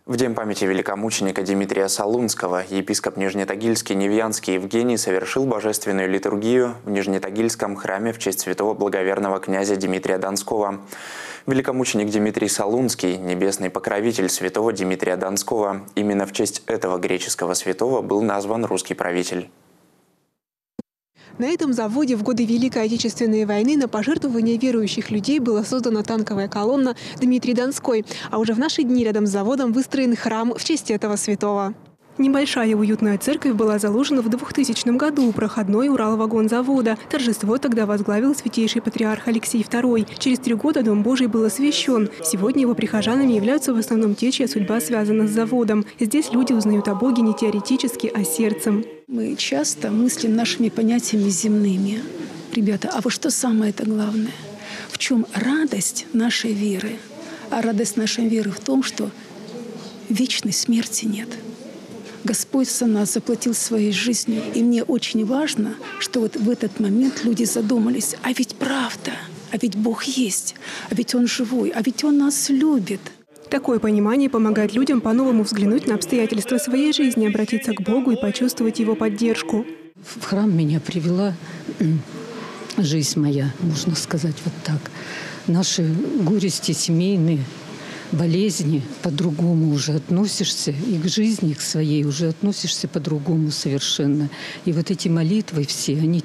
В день памяти великомученика Дмитрия Солунского епископ Нижнетагильский Невьянский Евгений совершил божественную литургию в Нижнетагильском храме в честь святого благоверного князя Дмитрия Донского. Великомученик Дмитрий Солунский, небесный покровитель святого Дмитрия Донского. Именно в честь этого греческого святого был назван русский правитель. На этом заводе в годы Великой Отечественной войны на пожертвования верующих людей была создана танковая колонна «Дмитрий Донской». А уже в наши дни рядом с заводом выстроен храм в честь этого святого. Небольшая уютная церковь была заложена в 2000 году у проходной Уралвагонзавода. Торжество тогда возглавил святейший патриарх Алексей II. Через 3 года Дом Божий был освящен. Сегодня его прихожанами являются в основном те, чья судьба связана с заводом. Здесь люди узнают о Боге не теоретически, а сердцем. Мы часто мыслим нашими понятиями земными. Ребята, а вот что самое-то главное? В чем радость нашей веры? А радость нашей веры в том, что вечной смерти нет. Господь за нас заплатил своей жизнью. И мне очень важно, что вот в этот момент люди задумались, а ведь правда, а ведь Бог есть, а ведь Он живой, а ведь Он нас любит. Такое понимание помогает людям по-новому взглянуть на обстоятельства своей жизни, обратиться к Богу и почувствовать Его поддержку. В храм меня привела жизнь моя, можно сказать вот так. Наши горести семейные, болезни, по-другому уже относишься, и к жизни, к своей уже относишься по-другому совершенно. И вот эти молитвы все, они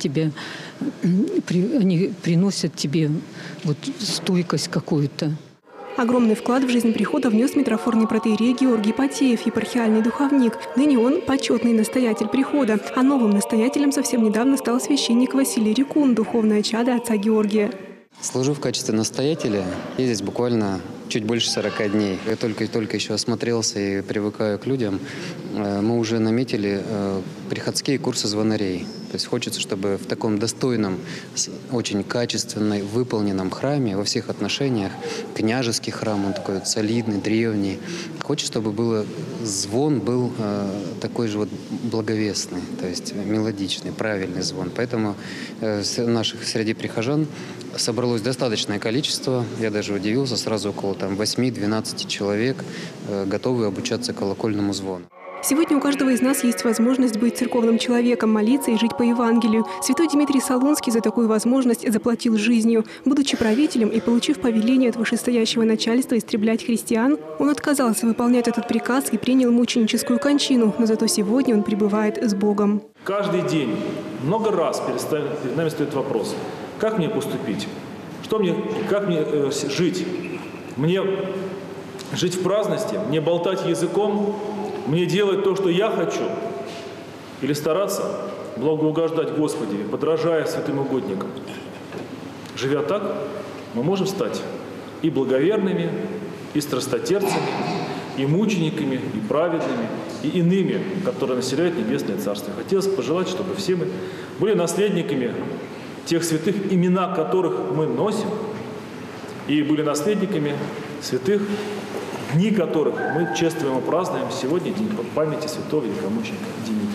приносят тебе вот стойкость какую-то. Огромный вклад в жизнь прихода внес митрофорный протоиерей Георгий Потеев, епархиальный духовник. Ныне он почетный настоятель прихода. А новым настоятелем совсем недавно стал священник Василий Рекун, духовное чадо отца Георгия. Служу в качестве настоятеля. Я здесь буквально чуть больше 40 дней. Я только еще осмотрелся и привыкаю к людям. Мы уже наметили приходские курсы звонарей. То есть хочется, чтобы в таком достойном, очень качественно выполненном храме во всех отношениях, княжеский храм, он такой вот солидный, древний, хочется, чтобы звон был такой же вот благовестный, то есть мелодичный, правильный звон. Поэтому наших среди прихожан собралось достаточное количество. Я даже удивился, сразу около 8-12 человек готовы обучаться колокольному звону. Сегодня у каждого из нас есть возможность быть церковным человеком, молиться и жить по Евангелию. Святой Дмитрий Солунский за такую возможность заплатил жизнью. Будучи правителем и получив повеление от вышестоящего начальства истреблять христиан, он отказался выполнять этот приказ и принял мученическую кончину. Но зато сегодня он пребывает с Богом. Каждый день, много раз перед нами стоит вопрос: как мне поступить? Как мне жить? Мне жить в праздности? Мне болтать языком? Мне делать то, что я хочу? Или стараться благоугождать Господи, подражая святым угодникам? Живя так, мы можем стать и благоверными, и страстотерцами, и мучениками, и праведными, и иными, которые населяют Небесное Царство. Хотелось пожелать, чтобы все мы были наследниками тех святых, имена которых мы носим, и были наследниками святых, дни которых мы чествуем и празднуем сегодня, день памяти святого великомученика Дмитрия.